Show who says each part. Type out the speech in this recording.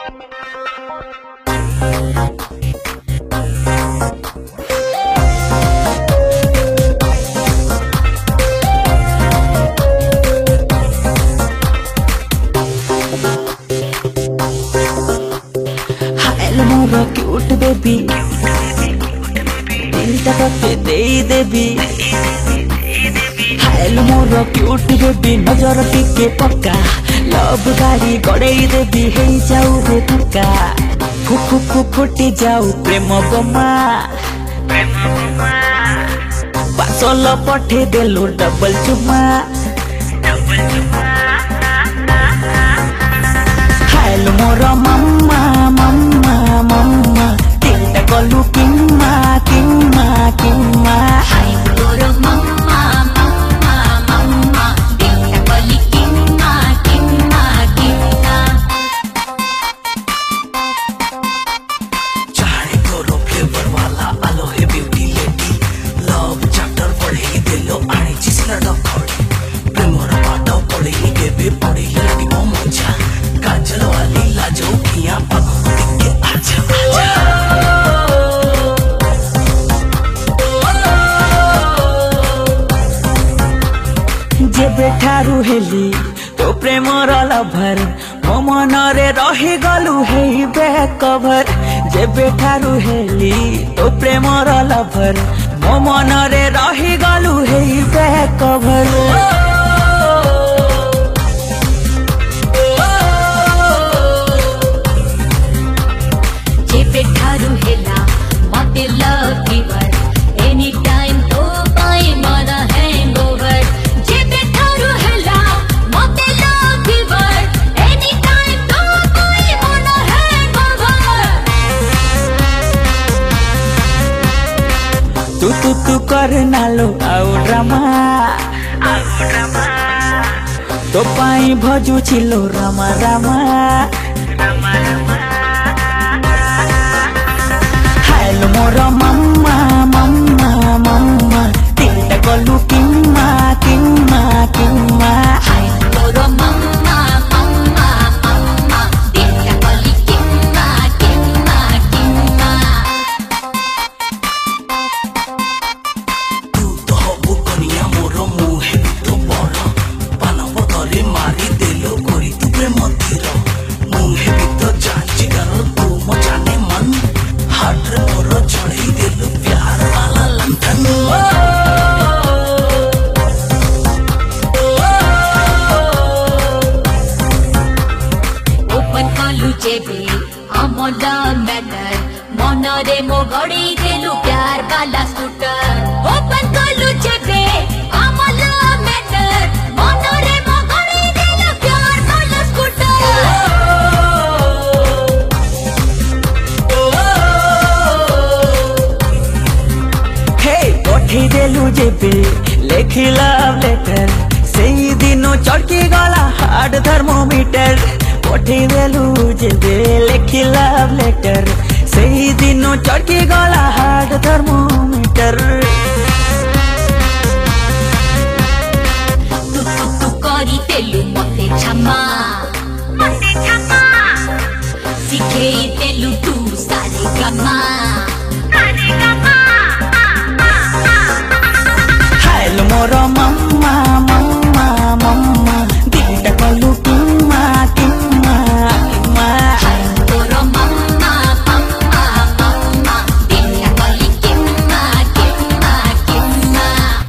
Speaker 1: मोर cute baby दिलटा तते देई देबी। हाल मोर cute baby नजर टिके पक्का लव गाड़ी गड़ेई देबी हे जाऊ रे धक्का फुक फुक फुटी जाऊ प्रेम बोमा पासल पठे देलु डबल चुमा। हाल मोर मम्मा मम्मा मम्मा दिलटा गलु किम्मा किम्मा किम्मा।
Speaker 2: हाय मोर मम्मा मम्मा मम्मा दिलटा गलि किम्मा किम्मा किम्मा।
Speaker 3: चाहे तोरो फ्लेवर वाला आलो हे ब्यूटी लेडी लव चैप्टर पढ़े देलो आनी चिसला डखड़ी प्रेमर पाठ पढ़े केबे पढ़े लगी ओ मजा काजल वाली लाजो किया पगो के आजा
Speaker 1: जेबे ठारू हेली तो प्रेमर लभर मो मन रे रही गलु हे बैक कवर। जेबे ठारू हेली तो प्रेमर लभर मो मन रे रही गलु हे बैक कवर।
Speaker 2: जेबे ठारू हेला मते लव गिवर एनी टाइम तो पाए मन हैंगओवर। जेबे ठारू हेला मते लव गिवर एनी टाइम तो पाए मन हैंगओवर।
Speaker 1: तू कर नालो आउ ड्रामा तो पाई भजु छिलो रामा रामा। हाल मोर मम्मा मम्मा मम्मा दिलटा गलु किम्मा किम्मा किम्मा।
Speaker 2: हाय मोर मम्मा मम्मा मम्मा दिलटा गलि किम्मा किम्मा किम्मा।
Speaker 3: तू तो हबु कनिया मोर मुहे तो बड़ पानव तले मारी देलो करी तू प्रेम धीर मुहे तो जांची करो तू म जाने मन हाथ रे मोर चढ़ी देलो प्यार वाला लंठन।
Speaker 2: ओपन कलु जेबे अमल मैटर मन रे मो गड़ी देलु प्यार वाला स्कूटर। ओपन कलु जेबे अमल मैटर मन रे मो गड़ी देलु प्यार वाला स्कूटर।
Speaker 1: हे पठे देलु जेबे लेखी लव लेटर सेई दिनो चढ़की गला हार्ट थर्मोमीटर। पठे देलु जेबे लेखी लव लेटर सेई दिनो चढ़की गला हार्ट थर्मोमीटर।
Speaker 2: तू करी देलु मते क्षमा शिखेई देलु तू सारे गमा।